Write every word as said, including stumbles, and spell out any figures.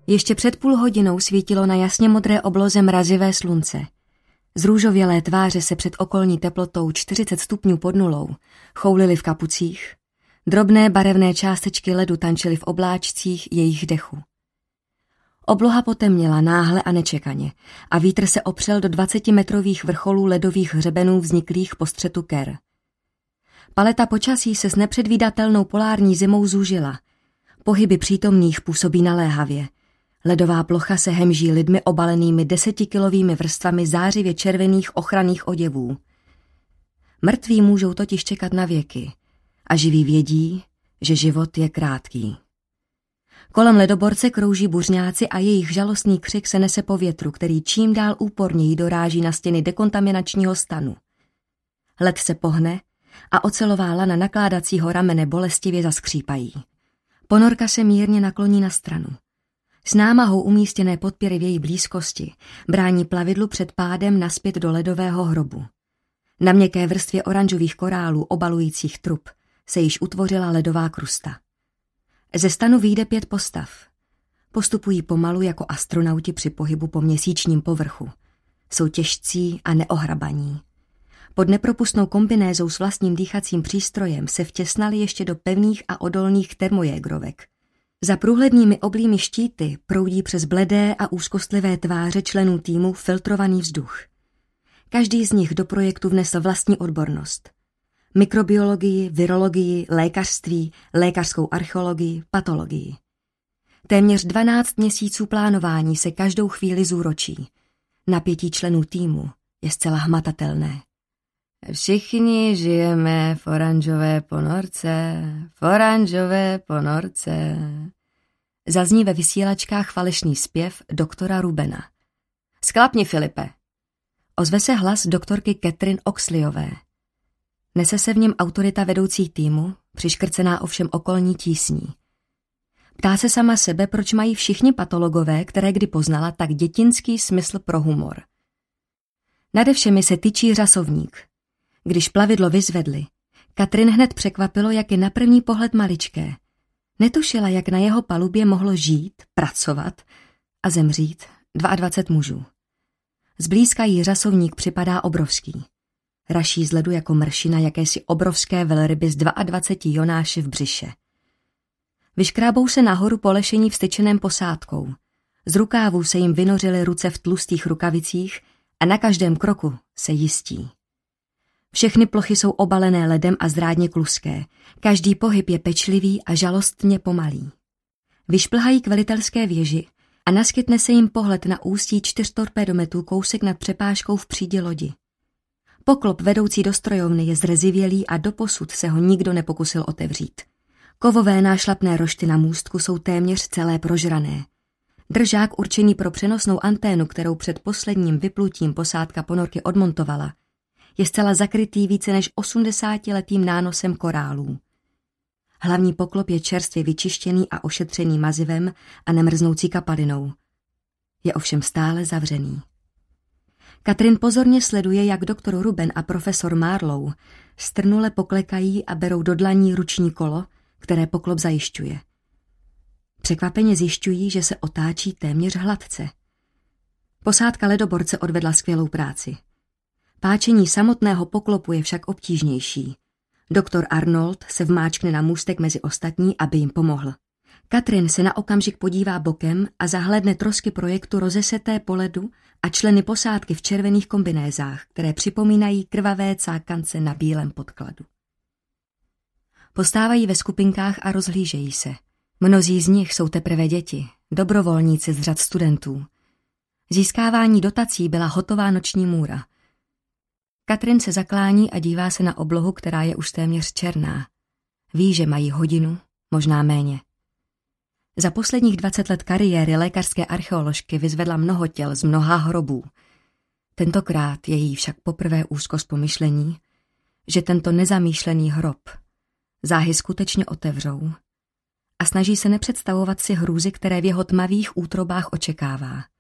Ještě před půl hodinou svítilo na jasně modré obloze mrazivé slunce. Z růžovělé tváře se před okolní teplotou čtyřicet stupňů pod nulou choulily v kapucích. Drobné barevné částečky ledu tančily v obláčcích jejich dechu. Obloha potemněla náhle a nečekaně a vítr se opřel do dvacetimetrových vrcholů ledových hřebenů vzniklých po střetu ker. Paleta počasí se s nepředvídatelnou polární zimou zúžila. Pohyby přítomných působí naléhavě. Ledová plocha se hemží lidmi obalenými desetikilovými vrstvami zářivě červených ochranných oděvů. Mrtví můžou totiž čekat na věky a živí vědí, že život je krátký. Kolem ledoborce krouží buřňáci a jejich žalostný křik se nese po větru, který čím dál úporněji doráží na stěny dekontaminačního stanu. Led se pohne a ocelová lana nakládacího ramene bolestivě zaskřípají. Ponorka se mírně nakloní na stranu. S námahou umístěné podpěry v její blízkosti brání plavidlu před pádem naspět do ledového hrobu. Na měkké vrstvě oranžových korálů obalujících trup se již utvořila ledová krusta. Ze stanu vyjde pět postav. Postupují pomalu jako astronauti při pohybu po měsíčním povrchu. Jsou těžcí a neohrabaní. Pod nepropustnou kombinézou s vlastním dýchacím přístrojem se vtěsnali ještě do pevných a odolných termojégrovek. Za průhlednými oblými štíty proudí přes bledé a úzkostlivé tváře členů týmu filtrovaný vzduch. Každý z nich do projektu vnesl vlastní odbornost. Mikrobiologii, virologii, lékařství, lékařskou archeologii, patologii. Téměř dvanáct měsíců plánování se každou chvíli zúročí. Napětí členů týmu je zcela hmatatelné. Všichni žijeme v oranžové ponorce, v oranžové ponorce. Zazní ve vysílačkách falešný zpěv doktora Rubena. Sklapni, Filipe. Ozve se hlas doktorky Catherine Oxleyové. Nese se v něm autorita vedoucí týmu, přiškrcená ovšem okolní tísní. Ptá se sama sebe, proč mají všichni patologové, které kdy poznala, tak dětinský smysl pro humor. Nade všemi se tyčí řasovník. Když plavidlo vyzvedli, Katrin hned překvapilo, jak je na první pohled maličké. Netušila, jak na jeho palubě mohlo žít, pracovat a zemřít dvacet dva mužů. Zblízka jí řasovník připadá obrovský. Raší z ledu jako mršina jakési obrovské velryby s dvaceti dvěma jonáši v břiše. Vyškrábou se nahoru po lešení vstyčeném posádkou. Z rukávů se jim vynořily ruce v tlustých rukavicích a na každém kroku se jistí. Všechny plochy jsou obalené ledem a zrádně kluské. Každý pohyb je pečlivý a žalostně pomalý. Vyšplhají k velitelské věži a naskytne se jim pohled na ústí čtyř torpédometů kousek nad přepážkou v přídi lodi. Poklop vedoucí do strojovny je zrezivělý a doposud se ho nikdo nepokusil otevřít. Kovové nášlapné rošty na můstku jsou téměř celé prožrané. Držák určený pro přenosnou anténu, kterou před posledním vyplutím posádka ponorky odmontovala, je zcela zakrytý více než osmdesátiletým nánosem korálů. Hlavní poklop je čerstvě vyčištěný a ošetřený mazivem a nemrznoucí kapalinou. Je ovšem stále zavřený. Katrin pozorně sleduje, jak doktor Ruben a profesor Marlowe strnule poklekají a berou do dlaní ruční kolo, které poklop zajišťuje. Překvapeně zjišťují, že se otáčí téměř hladce. Posádka ledoborce odvedla skvělou práci. Páčení samotného poklopu je však obtížnější. Doktor Arnold se vmáčkne na můstek mezi ostatní, aby jim pomohl. Katrin se na okamžik podívá bokem a zahlédne trosky projektu rozeseté po ledu a členy posádky v červených kombinézách, které připomínají krvavé cákance na bílém podkladu. Postávají ve skupinkách a rozhlížejí se. Mnozí z nich jsou teprve děti, dobrovolníci z řad studentů. Získávání dotací byla hotová noční můra. Katrin se zaklání a dívá se na oblohu, která je už téměř černá. Ví, že mají hodinu, možná méně. Za posledních dvacet let kariéry lékařské archeoložky vyzvedla mnoho těl z mnoha hrobů. Tentokrát je jí však poprvé úzkost pomyšlení, že tento nezamýšlený hrob záhy skutečně otevřou a snaží se nepředstavovat si hrůzy, které v jeho tmavých útrobách očekává.